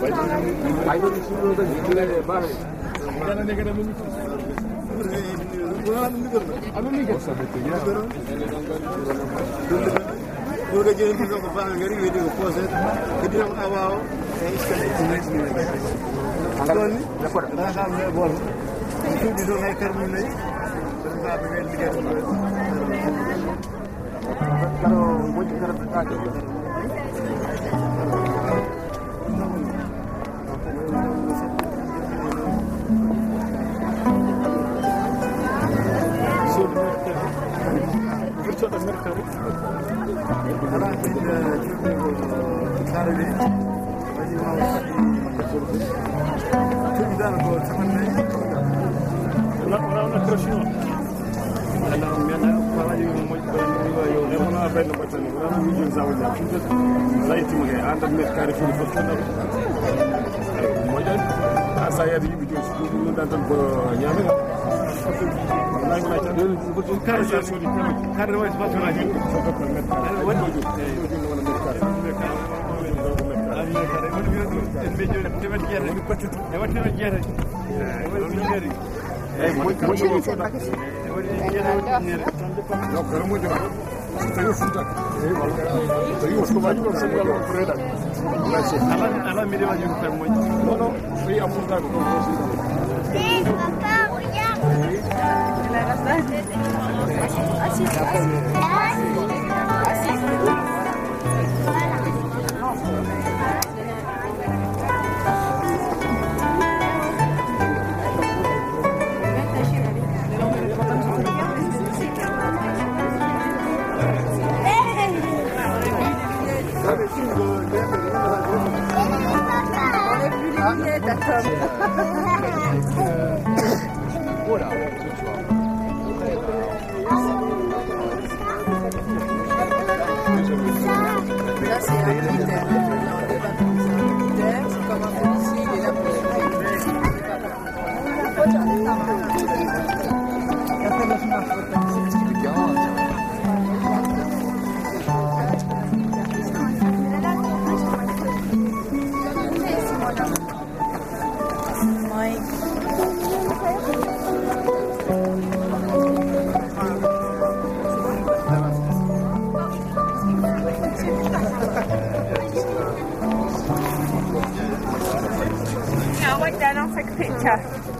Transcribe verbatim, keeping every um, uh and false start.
Ayo di sini udah gila bah. Jangan negara ini. Ano ni ko sa beto ya. Udah jadi kita berapa hari video post itu yang awal saya istilah Angkat dapat dah sampai bol. Itu di zona terminal. Tentang bagaimana dia kalau mau cakap tentang saya di video sebelum dan tanpa nyampe lain macam tu betul kan saya sudah kan ada macam macam lagi satu permen ada wajib itu di mana mereka ada ada ada video ni macam dia ni macam macam dia ni eh macam macam ni no pero muy bien tengo fruta eh tengo como ayuda sempre a corrida ala ala me deu ajuda para muito no no fui a fruta com você sim papá olha ela gosta assim assim Voilà. Là, c'est un militaire. C'est comme un policier, il est là pour Yeah, I went down, I'll take a picture.